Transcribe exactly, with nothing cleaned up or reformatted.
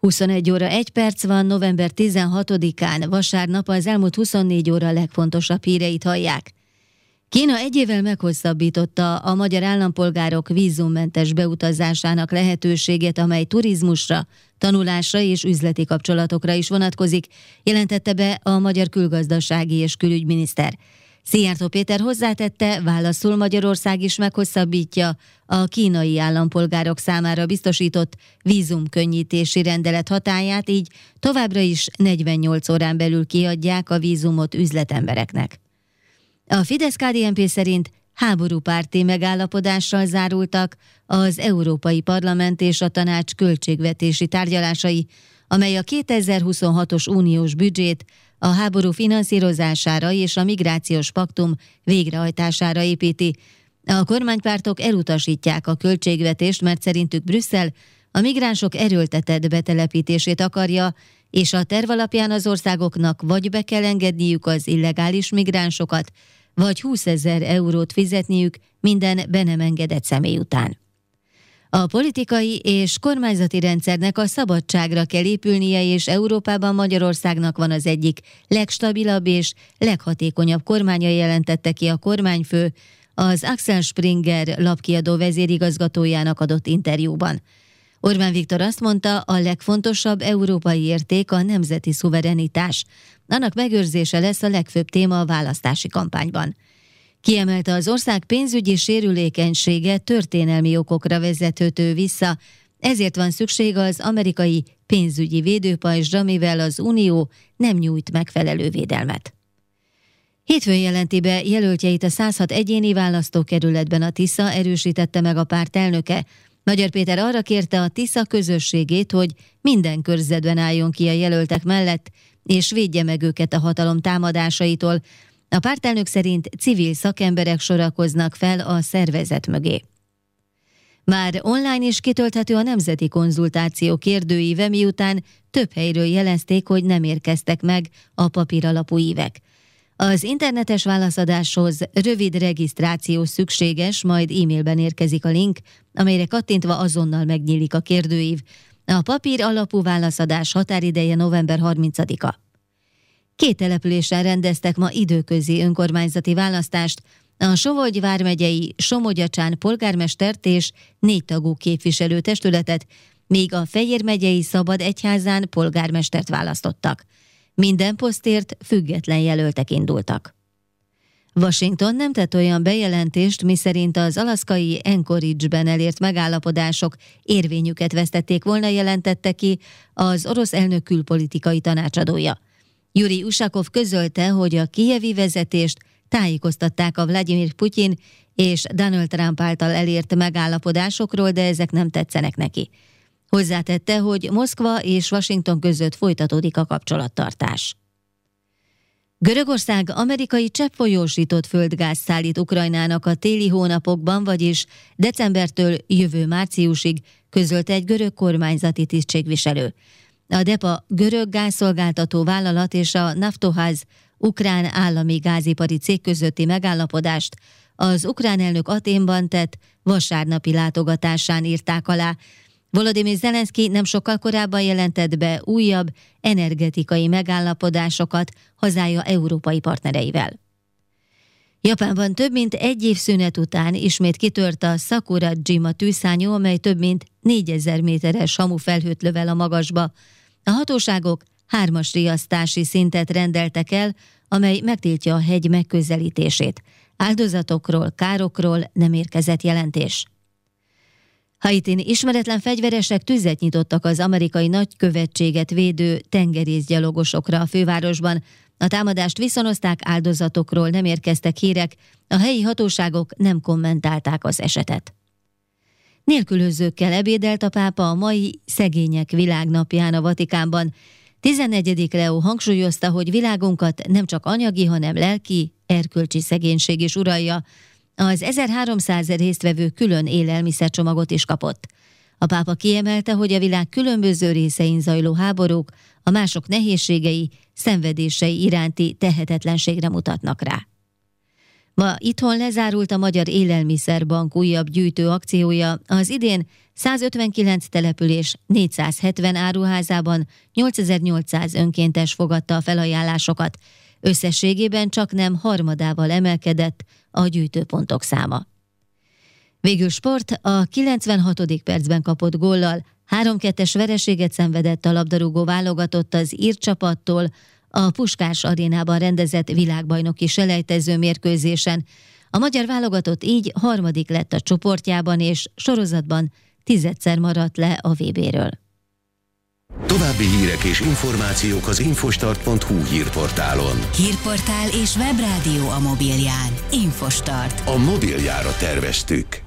huszonegy óra egy perc van, november tizenhatodikán, vasárnap, az elmúlt huszonnégy óra legfontosabb híreit hallják. Kína egy évvel meghosszabbította a magyar állampolgárok vízummentes beutazásának lehetőségét, amely turizmusra, tanulásra és üzleti kapcsolatokra is vonatkozik, jelentette be a magyar külgazdasági és külügyminiszter. Szijjártó Péter hozzátette, válaszul Magyarország is meghosszabbítja a kínai állampolgárok számára biztosított vízumkönnyítési rendelet hatályát, így továbbra is negyvennyolc órán belül kiadják a vízumot üzletembereknek. A Fidesz-ká dé en pé szerint háborúpárti megállapodással zárultak az Európai Parlament és a Tanács költségvetési tárgyalásai, amely a kétezer-huszonhatos uniós büdzsét a háború finanszírozására és a migrációs paktum végrehajtására építi. A kormánypártok elutasítják a költségvetést, mert szerintük Brüsszel a migránsok erőltetett betelepítését akarja, és a terv alapján az országoknak vagy be kell engedniük az illegális migránsokat, vagy húszezer eurót fizetniük minden be nem engedett személy után. A politikai és kormányzati rendszernek a szabadságra kell épülnie, és Európában Magyarországnak van az egyik legstabilabb és leghatékonyabb kormánya, jelentette ki a kormányfő az Axel Springer lapkiadó vezérigazgatójának adott interjúban. Orbán Viktor azt mondta, a legfontosabb európai érték a nemzeti szuverenitás. Annak megőrzése lesz a legfőbb téma a választási kampányban. Kiemelte, az ország pénzügyi sérülékenysége történelmi okokra vezethető vissza, ezért van szükség az amerikai pénzügyi védőpajzsra, mivel az Unió nem nyújt megfelelő védelmet. Hétfőn jelenti be jelöltjeit a száz hat egyéni választókerületben a Tisza, erősítette meg a párt elnöke. Magyar Péter arra kérte a Tisza közösségét, hogy minden körzetben álljon ki a jelöltek mellett, és védje meg őket a hatalom támadásaitól. A pártelnök szerint civil szakemberek sorakoznak fel a szervezet mögé. Már online is kitölthető a nemzeti konzultáció kérdőíve, miután több helyről jelezték, hogy nem érkeztek meg a papíralapú ívek. Az internetes válaszadáshoz rövid regisztráció szükséges, majd e-mailben érkezik a link, amelyre kattintva azonnal megnyílik a kérdőív. A papír alapú válaszadás határideje november harmincadika. Két településen rendeztek ma időközi önkormányzati választást, a Somogy vármegyei Somogyacsán polgármestert és négy tagú képviselőtestületet, míg a Fejér megyei Szabadegyházán polgármestert választottak. Minden posztért független jelöltek indultak. Washington nem tett olyan bejelentést, miszerint az alaszkai Anchorage-ben elért megállapodások érvényüket vesztették volna, jelentette ki az orosz elnök külpolitikai tanácsadója. Jurij Usakov közölte, hogy a kijevi vezetést tájékoztatták a Vladimir Putyin és Donald Trump által elért megállapodásokról, de ezek nem tetszenek neki. Hozzátette, hogy Moszkva és Washington között folytatódik a kapcsolattartás. Görögország amerikai cseppfolyósított földgáz szállít Ukrajnának a téli hónapokban, vagyis decembertől jövő márciusig, közölte egy görög kormányzati tisztségviselő. A DEPA görög gázszolgáltató vállalat és a Naftoház ukrán állami gázipari cég közötti megállapodást az ukrán elnök Athénban tett vasárnapi látogatásán írták alá. Volodymyr Zelenszky nem sokkal korábban jelentett be újabb energetikai megállapodásokat hazája európai partnereivel. Japánban több mint egy év szünet után ismét kitört a Sakurajima tűzszárnyú, amely több mint négyezer méteres hamufelhőt lövel a magasba. A hatóságok hármas riasztási szintet rendeltek el, amely megtiltja a hegy megközelítését. Áldozatokról, károkról nem érkezett jelentés. Haitin ismeretlen fegyveresek tüzet nyitottak az amerikai nagykövetséget védő tengerészgyalogosokra a fővárosban. A támadást viszonozták, áldozatokról nem érkeztek hírek, a helyi hatóságok nem kommentálták az esetet. Nélkülözőkkel ebédelt a pápa a mai Szegények Világnapján a Vatikánban. tizennegyedik Leó hangsúlyozta, hogy világunkat nem csak anyagi, hanem lelki, erkölcsi szegénység is uralja. Az ezerháromszáz résztvevő külön élelmiszercsomagot is kapott. A pápa kiemelte, hogy a világ különböző részein zajló háborúk a mások nehézségei, szenvedései iránti tehetetlenségre mutatnak rá. Ma itthon lezárult a Magyar Élelmiszerbank újabb gyűjtő akciója. Az idén százötvenkilenc település négyszázhetven áruházában nyolcezer-nyolcszáz önkéntes fogadta a felajánlásokat. Összességében csaknem harmadával emelkedett a gyűjtőpontok száma. Végül sport, a kilencvenhatodik percben kapott góllal három kettes vereséget szenvedett a labdarúgó válogatott az ír csapattól a Puskás arénában rendezett világbajnoki selejtező mérkőzésen. A magyar válogatott így harmadik lett a csoportjában, és sorozatban tizedszer maradt le a vé béről. További hírek és információk az infostart pont hu hírportálon. Hírportál és webrádió a mobilján. Infostart. A mobiljára terveztük.